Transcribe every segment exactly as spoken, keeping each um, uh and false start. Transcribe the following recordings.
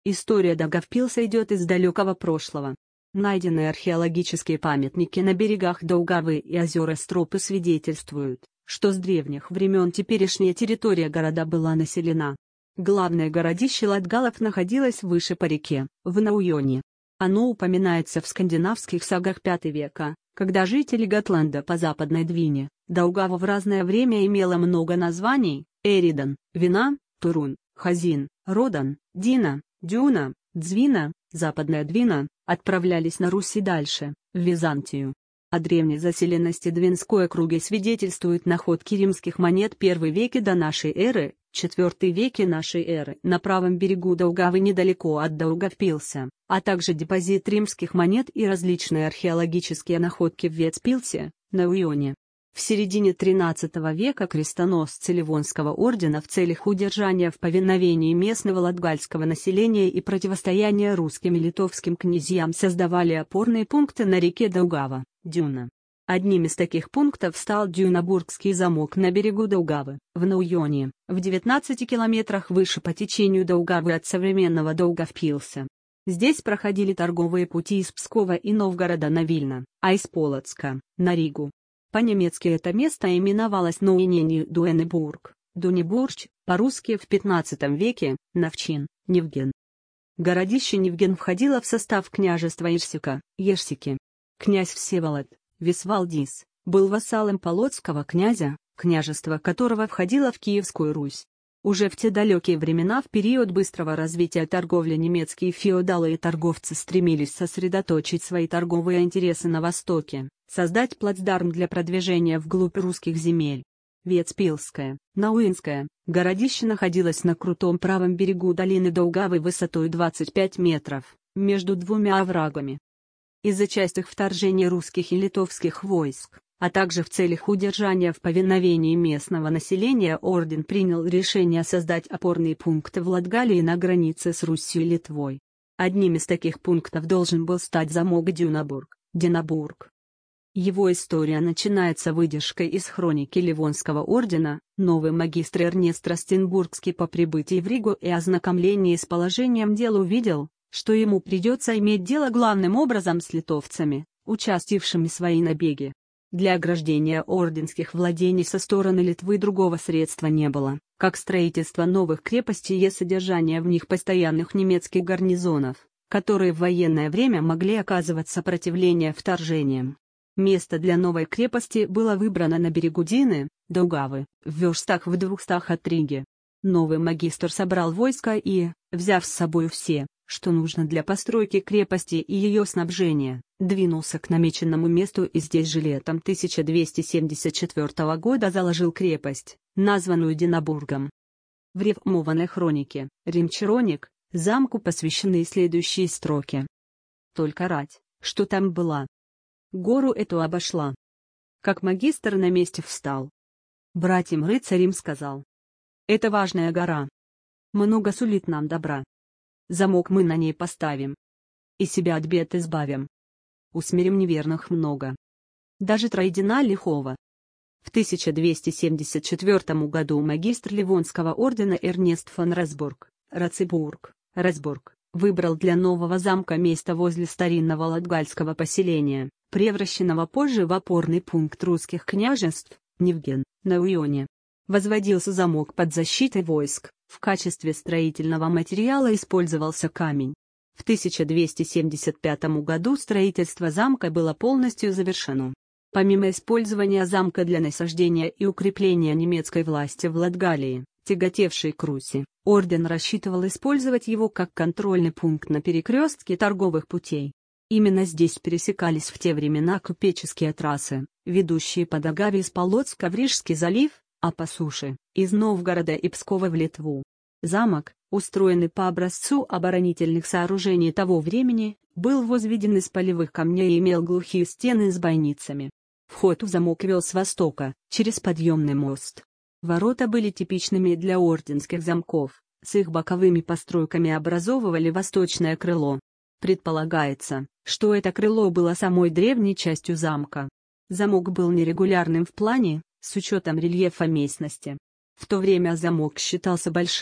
История Даугавпилса идет из далекого прошлого. Найденные археологические памятники на берегах Даугавы и озера Стропы свидетельствуют, что с древних времен теперешняя территория города была населена. Главное городище Латгалов находилось выше по реке, в Науйоне. Оно упоминается в скандинавских сагах пятого века, когда жители Готланда по Западной Двине. Даугава в разное время имела много названий: Эридан, Вина, Турун, Хазин, Родан, Дина, Дюна, Дзвина, Западная Двина, отправлялись на Русь и дальше, в Византию. О древней заселенности Двинской округи свидетельствуют находки римских монет первого века до нашей эры, четвёртого веке нашей эры на правом берегу Даугавы недалеко от Даугавпилса, а также депозит римских монет и различные археологические находки в Вецпилсе, на Уйоне. В середине тринадцатого века крестоносцы Ливонского ордена в целях удержания в повиновении местного латгальского населения и противостояния русским и литовским князьям создавали опорные пункты на реке Даугава, Дюна. Одним из таких пунктов стал Дюнабургский замок на берегу Даугавы, в Науйоне, в девятнадцати километрах выше по течению Даугавы от современного Даугавпилса. Здесь проходили торговые пути из Пскова и Новгорода на Вильно, а из Полоцка — на Ригу. По-немецки это место именовалось Науйнени Дуэнебург, Дунебурч, по-русски в пятнадцатом веке — Навчин, Невген. Городище Невген входило в состав княжества Ирсика, Ешсики. Князь Всеволод, Висвалдис, был вассалом полоцкого князя, княжество которого входило в Киевскую Русь. Уже в те далекие времена, в период быстрого развития торговли, немецкие феодалы и торговцы стремились сосредоточить свои торговые интересы на Востоке, создать плацдарм для продвижения вглубь русских земель. Вецпилское, Науинское, городище находилось на крутом правом берегу долины Даугавы высотой двадцать пять метров, между двумя оврагами. Из-за частых вторжений русских и литовских войск, а также в целях удержания в повиновении местного населения, орден принял решение создать опорные пункты в Латгалии на границе с Русью и Литвой. Одним из таких пунктов должен был стать замок Дюнабург, Динабург. Его история начинается выдержкой из хроники Ливонского ордена. Новый магистр Эрнест Ростенбургский по прибытии в Ригу и ознакомлении с положением дел увидел, что ему придется иметь дело главным образом с литовцами, участившими в свои набеги. Для ограждения орденских владений со стороны Литвы другого средства не было, как строительство новых крепостей и содержание в них постоянных немецких гарнизонов, которые в военное время могли оказывать сопротивление вторжениям. Место для новой крепости было выбрано на берегу Дины, Даугавы, в верстах в двухстах от Риги. Новый магистр собрал войско и, взяв с собой все, что нужно для постройки крепости и ее снабжения, двинулся к намеченному месту и здесь же летом тысяча двести семьдесят четвёртого года заложил крепость, названную Динабургом. В рифмованной хронике «Римчароник» замку посвящены следующие строки. «Только рать, что там была. Гору эту обошла. Как магистр на месте встал. Братьям-рыцарям сказал: это важная гора. Много сулит нам добра. Замок мы на ней поставим. И себя от бед избавим. Усмирим неверных много. Даже троедина лихого». В тысяча двести семьдесят четвёртом году магистр Ливонского ордена Эрнест фон Расбург, Рацебург, Расбург, выбрал для нового замка место возле старинного латгальского поселения, превращенного позже в опорный пункт русских княжеств, Невген, на Уйоне. Возводился замок под защитой войск, в качестве строительного материала использовался камень. В тысяча двести семьдесят пятом году строительство замка было полностью завершено. Помимо использования замка для насаждения и укрепления немецкой власти в Латгалии, тяготевшей к Руси, орден рассчитывал использовать его как контрольный пункт на перекрестке торговых путей. Именно здесь пересекались в те времена купеческие трассы, ведущие по Даугаве из Полоцка в Рижский залив, а по суше, из Новгорода и Пскова в Литву. Замок, устроенный по образцу оборонительных сооружений того времени, был возведен из полевых камней и имел глухие стены с бойницами. Вход в замок вел с востока, через подъемный мост. Ворота были типичными для орденских замков, с их боковыми постройками образовывали восточное крыло. Предполагается, что это крыло было самой древней частью замка. Замок был нерегулярным в плане, с учетом рельефа местности. В то время замок считался большим,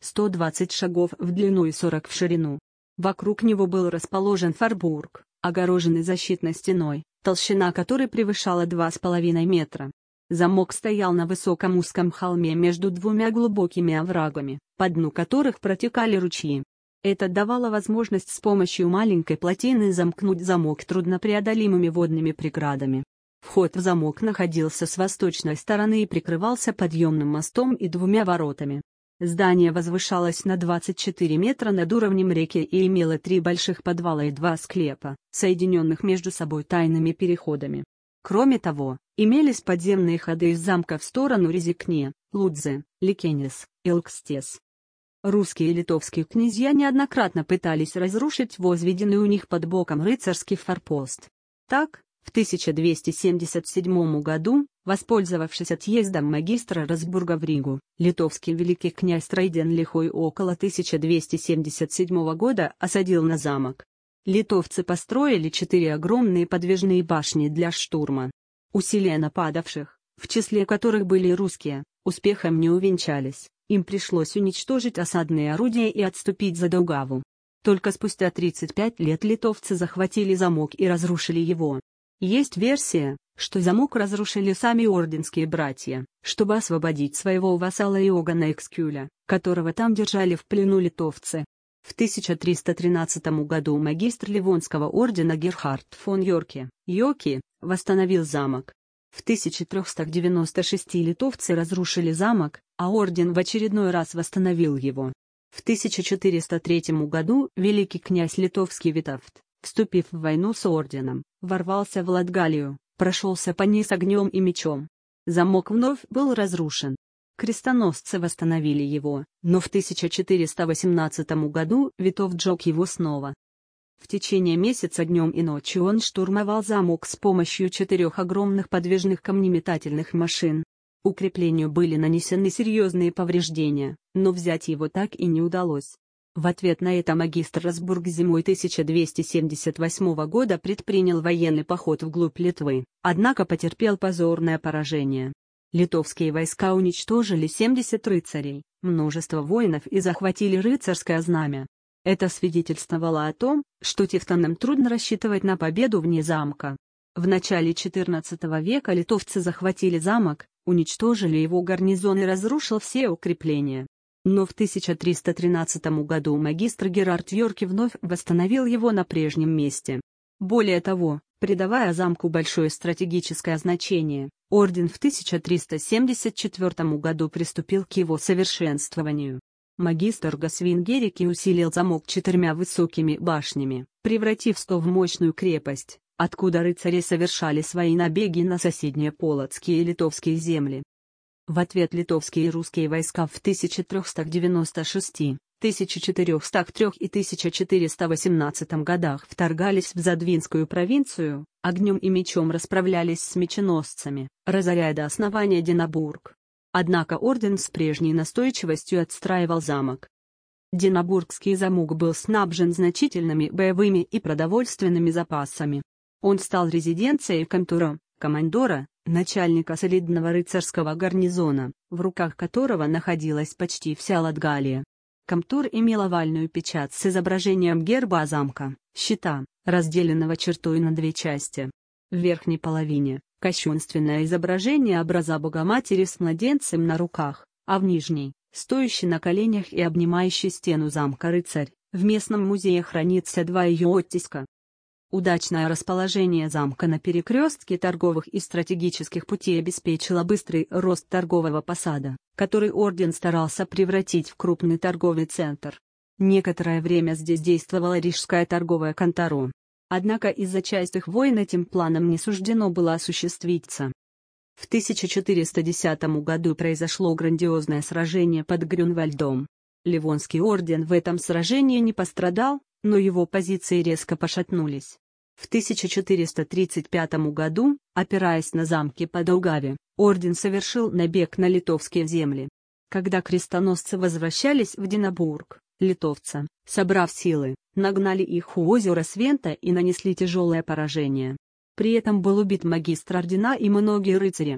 сто двадцать шагов в длину и сорок в ширину. Вокруг него был расположен форбург, огороженный защитной стеной, толщина которой превышала два с половиной метра. Замок стоял на высоком узком холме между двумя глубокими оврагами, по дну которых протекали ручьи. Это давало возможность с помощью маленькой плотины замкнуть замок труднопреодолимыми водными преградами. Вход в замок находился с восточной стороны и прикрывался подъемным мостом и двумя воротами. Здание возвышалось на двадцать четыре метра над уровнем реки и имело три больших подвала и два склепа, соединенных между собой тайными переходами. Кроме того, имелись подземные ходы из замка в сторону Резекне, Лудзе, Ликенис, Элкстес. Русские и литовские князья неоднократно пытались разрушить возведенный у них под боком рыцарский форпост. Так, в тысяча двести семьдесят седьмом году, воспользовавшись отъездом магистра Расбурга в Ригу, литовский великий князь Райден Лихой около тысяча двести семьдесят седьмого года осадил на замок. Литовцы построили четыре огромные подвижные башни для штурма. Усилия нападавших, в числе которых были русские, успехом не увенчались, им пришлось уничтожить осадные орудия и отступить за Даугаву. Только спустя тридцать пять лет литовцы захватили замок и разрушили его. Есть версия, что замок разрушили сами орденские братья, чтобы освободить своего вассала Иоганна Экскюля, которого там держали в плену литовцы. В тысяча триста тринадцатом году магистр Ливонского ордена Герхард фон Йорке, Йоки, восстановил замок. В тысяча триста девяносто шестом литовцы разрушили замок, а орден в очередной раз восстановил его. В тысяча четыреста третьем году великий князь литовский Витовт, вступив в войну с орденом, ворвался в Латгалию, прошелся по ней с огнем и мечом. Замок вновь был разрушен. Крестоносцы восстановили его, но в тысяча четыреста восемнадцатом году Витовт сжег его снова. В течение месяца днем и ночью он штурмовал замок с помощью четырех огромных подвижных камнеметательных машин. Укреплению были нанесены серьезные повреждения, но взять его так и не удалось. В ответ на это магистр Расбург зимой тысяча двести семьдесят восьмого года предпринял военный поход вглубь Литвы, однако потерпел позорное поражение. Литовские войска уничтожили семьдесят рыцарей, множество воинов и захватили рыцарское знамя. Это свидетельствовало о том, что тевтонам трудно рассчитывать на победу вне замка. В начале четырнадцатого века литовцы захватили замок, уничтожили его гарнизон и разрушил все укрепления. Но в тысяча триста тринадцатом году магистр Герард Йорки вновь восстановил его на прежнем месте. Более того, придавая замку большое стратегическое значение, орден в тысяча триста семьдесят четвёртом году приступил к его совершенствованию. Магистр Гасвин Герики усилил замок четырьмя высокими башнями, превратив сто в мощную крепость, откуда рыцари совершали свои набеги на соседние полоцкие и литовские земли. В ответ литовские и русские войска в тысяча триста девяносто шестом, тысяча четыреста трём и тысяча четыреста восемнадцатом годах вторгались в Задвинскую провинцию, огнем и мечом расправлялись с меченосцами, разоряя до основания Динабург. Однако орден с прежней настойчивостью отстраивал замок. Динабургский замок был снабжен значительными боевыми и продовольственными запасами. Он стал резиденцией комтура, командора, начальника солидного рыцарского гарнизона, в руках которого находилась почти вся Латгалия. Комтур имел овальную печать с изображением герба замка, щита, разделенного чертой на две части. В верхней половине – кощунственное изображение образа Богоматери с младенцем на руках, а в нижней – стоящий на коленях и обнимающий стену замка рыцарь. В местном музее хранится два ее оттиска. Удачное расположение замка на перекрестке торговых и стратегических путей обеспечило быстрый рост торгового посада, который орден старался превратить в крупный торговый центр. Некоторое время здесь действовала Рижская торговая контора. Однако из-за частых войн этим планам не суждено было осуществиться. В тысяча четыреста десятом году произошло грандиозное сражение под Грюнвальдом. Ливонский орден в этом сражении не пострадал, но его позиции резко пошатнулись. В тысяча четыреста тридцать пятом году, опираясь на замки по Даугаве, орден совершил набег на литовские земли. Когда крестоносцы возвращались в Динабург, литовцы, собрав силы, нагнали их у озера Свента и нанесли тяжелое поражение. При этом был убит магистр ордена и многие рыцари.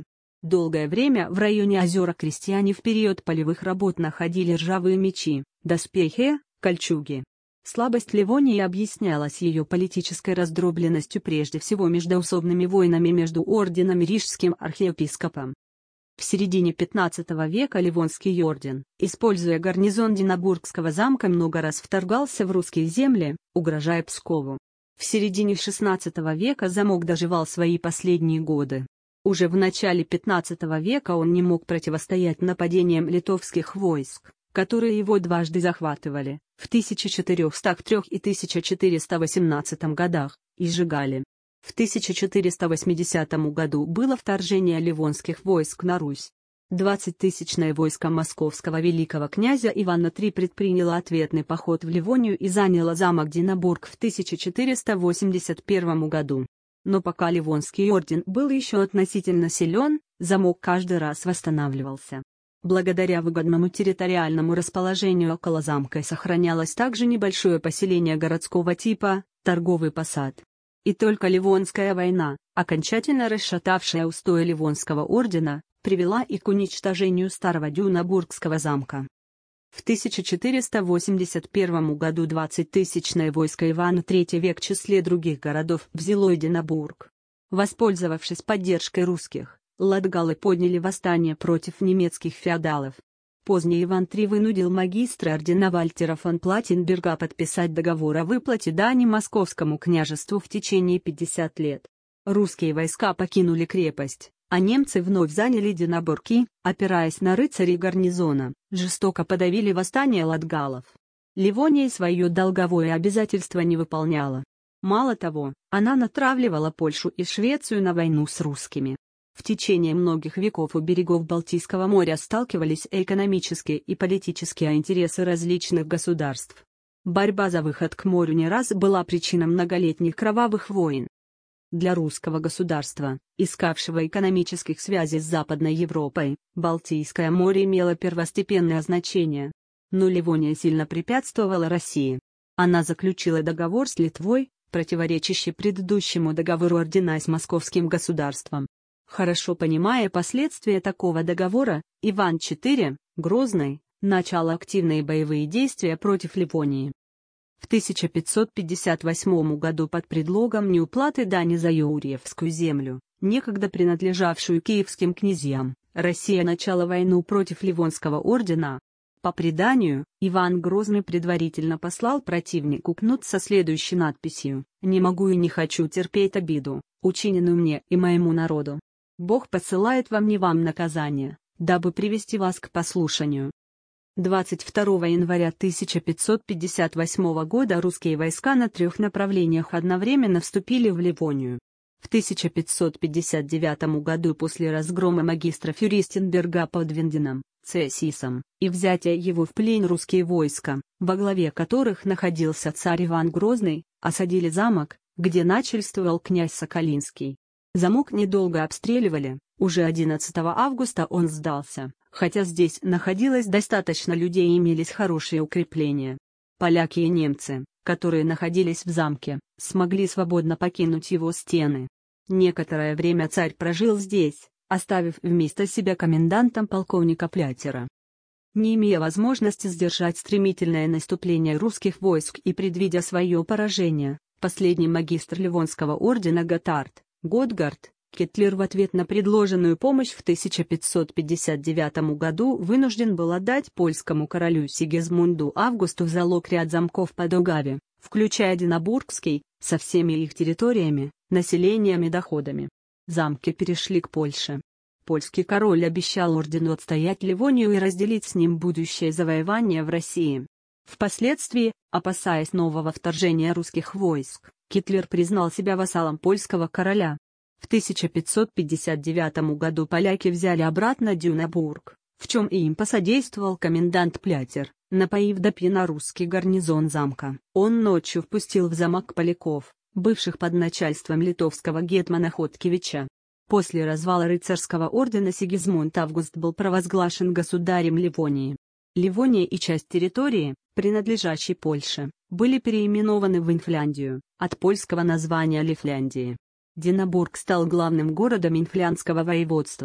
Долгое время в районе озера крестьяне в период полевых работ находили ржавые мечи, доспехи, кольчуги. Слабость Ливонии объяснялась ее политической раздробленностью прежде всего междоусобными войнами между орденом и рижским архиепископом. В середине пятнадцатого века Ливонский орден, используя гарнизон Динабургского замка, много раз вторгался в русские земли, угрожая Пскову. В середине шестнадцатого века замок доживал свои последние годы. Уже в начале пятнадцатого века он не мог противостоять нападениям литовских войск, которые его дважды захватывали, в тысяча четыреста трём и тысяча четыреста восемнадцатом годах, и сжигали. В тысяча четыреста восьмидесятом году было вторжение ливонских войск на Русь. Двадцатитысячное войско московского великого князя Ивана третьего предприняло ответный поход в Ливонию и заняло замок Динабург в тысяча четыреста восемьдесят первом году. Но пока Ливонский орден был еще относительно силен, замок каждый раз восстанавливался. Благодаря выгодному территориальному расположению около замка сохранялось также небольшое поселение городского типа, торговый посад. И только Ливонская война, окончательно расшатавшая устои Ливонского ордена, привела и к уничтожению старого Дюнабургского замка. В тысяча четыреста восемьдесят первом году двадцатитысячное войско Ивана третьего век в числе других городов взяло Динабург. Воспользовавшись поддержкой русских, латгалы подняли восстание против немецких феодалов. Поздний Иван третий вынудил магистра ордена Вальтера фон Платтенберга подписать договор о выплате дани московскому княжеству в течение пятидесяти лет. Русские войска покинули крепость, а немцы вновь заняли Динабург и, опираясь на рыцарей гарнизона, жестоко подавили восстание латгалов. Ливония свое долговое обязательство не выполняла. Мало того, она натравливала Польшу и Швецию на войну с русскими. В течение многих веков у берегов Балтийского моря сталкивались экономические и политические интересы различных государств. Борьба за выход к морю не раз была причиной многолетних кровавых войн. Для русского государства, искавшего экономических связей с Западной Европой, Балтийское море имело первостепенное значение. Но Ливония сильно препятствовала России. Она заключила договор с Литвой, противоречащий предыдущему договору ордена с московским государством. Хорошо понимая последствия такого договора, Иван четвёртый, Грозный, начал активные боевые действия против Ливонии. В тысяча пятьсот пятьдесят восьмом году под предлогом неуплаты дани за Юрьевскую землю, некогда принадлежавшую киевским князьям, Россия начала войну против Ливонского ордена. По преданию, Иван Грозный предварительно послал противнику кнут со следующей надписью: «Не могу и не хочу терпеть обиду, учиненную мне и моему народу. Бог посылает вам не вам наказание, дабы привести вас к послушанию». двадцать второго января тысяча пятьсот пятьдесят восьмого года русские войска на трех направлениях одновременно вступили в Ливонию. В тысяча пятьсот пятьдесят девятом году после разгрома магистра Фюрстенберга под Винденом, Цесисом, и взятия его в плен русские войска, во главе которых находился царь Иван Грозный, осадили замок, где начальствовал князь Соколинский. Замок недолго обстреливали, уже одиннадцатого августа он сдался, хотя здесь находилось достаточно людей и имелись хорошие укрепления. Поляки и немцы, которые находились в замке, смогли свободно покинуть его стены. Некоторое время царь прожил здесь, оставив вместо себя комендантом полковника Плятера. Не имея возможности сдержать стремительное наступление русских войск и предвидя свое поражение, последний магистр Ливонского ордена Готард, Готгард, Кетлер в ответ на предложенную помощь в тысяча пятьсот пятьдесят девятом году вынужден был отдать польскому королю Сигизмунду Августу в залог ряд замков по Даугаве, включая Динабургский, со всеми их территориями, населением и доходами. Замки перешли к Польше. Польский король обещал ордену отстоять Ливонию и разделить с ним будущее завоевание в России. Впоследствии, опасаясь нового вторжения русских войск, Кетлер признал себя вассалом польского короля. В тысяча пятьсот пятьдесят девятом году поляки взяли обратно Дюнабург, в чем и им посодействовал комендант Плятер, напоив до пьяна русский гарнизон замка. Он ночью впустил в замок поляков, бывших под начальством литовского гетмана Хоткевича. После развала рыцарского ордена Сигизмунд Август был провозглашен государем Ливонии. Ливония и часть территории, принадлежащей Польше, были переименованы в Инфляндию, от польского названия Лифляндии. Динабург стал главным городом Инфляндского воеводства.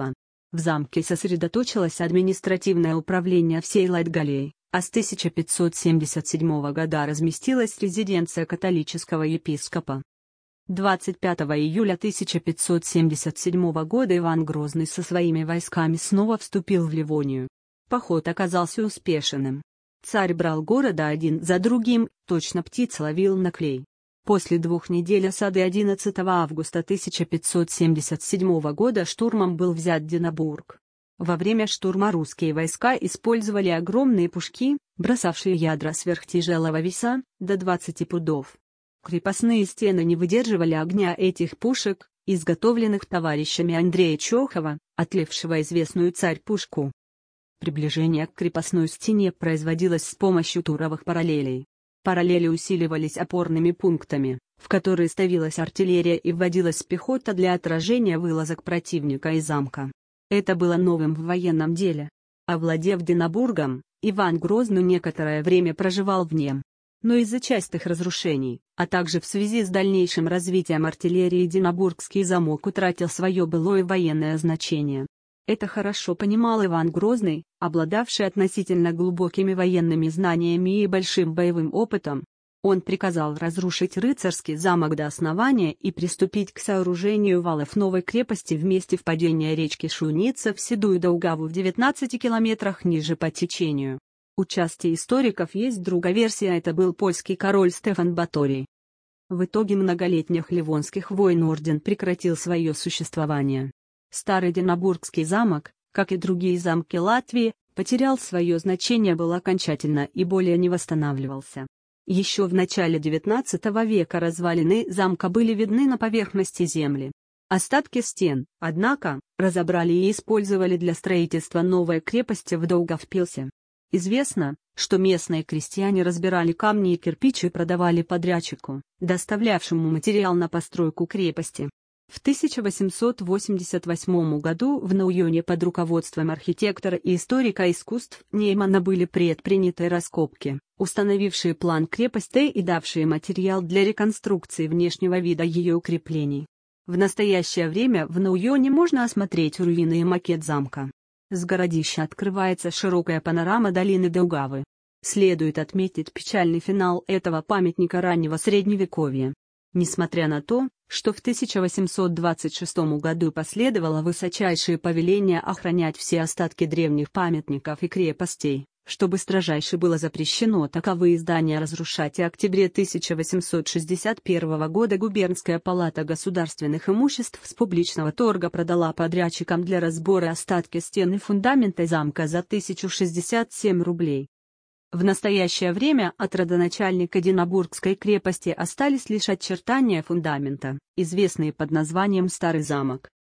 В замке сосредоточилось административное управление всей Латгалии, а с тысяча пятьсот семьдесят седьмого года разместилась резиденция католического епископа. двадцать пятого июля тысяча пятьсот семьдесят седьмого года Иван Грозный со своими войсками снова вступил в Ливонию. Поход оказался успешным. Царь брал города один за другим, точно птиц ловил на клей. После двух недель осады одиннадцатого августа тысяча пятьсот семьдесят седьмого года штурмом был взят Динабург. Во время штурма русские войска использовали огромные пушки, бросавшие ядра сверхтяжелого веса, до двадцати пудов. Крепостные стены не выдерживали огня этих пушек, изготовленных товарищами Андрея Чохова, отлевшего известную царь-пушку. Приближение к крепостной стене производилось с помощью туровых параллелей. Параллели усиливались опорными пунктами, в которые ставилась артиллерия и вводилась пехота для отражения вылазок противника из замка. Это было новым в военном деле. Овладев Динабургом, Иван Грозный некоторое время проживал в нем. Но из-за частых разрушений, а также в связи с дальнейшим развитием артиллерии Динабургский замок утратил свое былое военное значение. Это хорошо понимал Иван Грозный, обладавший относительно глубокими военными знаниями и большим боевым опытом. Он приказал разрушить рыцарский замок до основания и приступить к сооружению валов новой крепости в месте впадения речки Шуница в Седую Даугаву в девятнадцати километрах ниже по течению. У части историков есть другая версия, это был польский король Стефан Баторий. В итоге многолетних ливонских войн орден прекратил свое существование. Старый Динабургский замок, как и другие замки Латвии, потерял свое значение был окончательно и более не восстанавливался. Еще в начале девятнадцатого века развалины замка были видны на поверхности земли. Остатки стен, однако, разобрали и использовали для строительства новой крепости в Даугавпилсе. Известно, что местные крестьяне разбирали камни и кирпичи и продавали подрядчику, доставлявшему материал на постройку крепости. В тысяча восемьсот восемьдесят восьмом году в Науйоне под руководством архитектора и историка искусств Неймана были предприняты раскопки, установившие план крепости и давшие материал для реконструкции внешнего вида ее укреплений. В настоящее время в Науйоне можно осмотреть руины и макет замка. С городища открывается широкая панорама долины Даугавы. Следует отметить печальный финал этого памятника раннего Средневековья. Несмотря на то, что в тысяча восемьсот двадцать шестом году последовало высочайшее повеление охранять все остатки древних памятников и крепостей, чтобы строжайше было запрещено таковые здания разрушать, и в октябре тысяча восемьсот шестьдесят первого года губернская палата государственных имуществ с публичного торга продала подрядчикам для разбора остатки стен и фундамента замка за тысячу шестьдесят семь рублей. В настоящее время от родоначальника Динабургской крепости остались лишь очертания фундамента, известные под названием Старый замок.